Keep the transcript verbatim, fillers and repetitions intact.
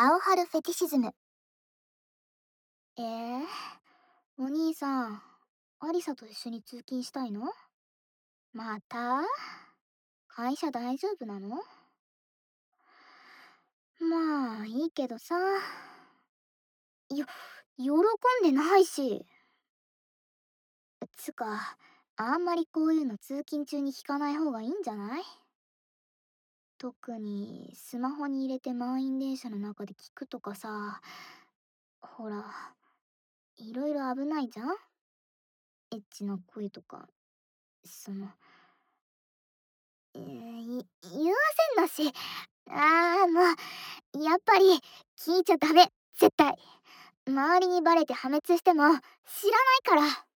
青春フェティシズム。えー、お兄さん、アリサと一緒に通勤したいの？また？会社大丈夫なの？まあ、いいけどさ。よ、喜んでないし。つか、あんまりこういうの通勤中に聞かない方がいいんじゃない？特に、スマホに入れて満員電車の中で聞くとかさ。ほら、いろいろ危ないじゃん？エッチな声とか、その、えー、い言わせんなし。ああ、もう、やっぱり、聞いちゃダメ、絶対。周りにバレて破滅しても、知らないから。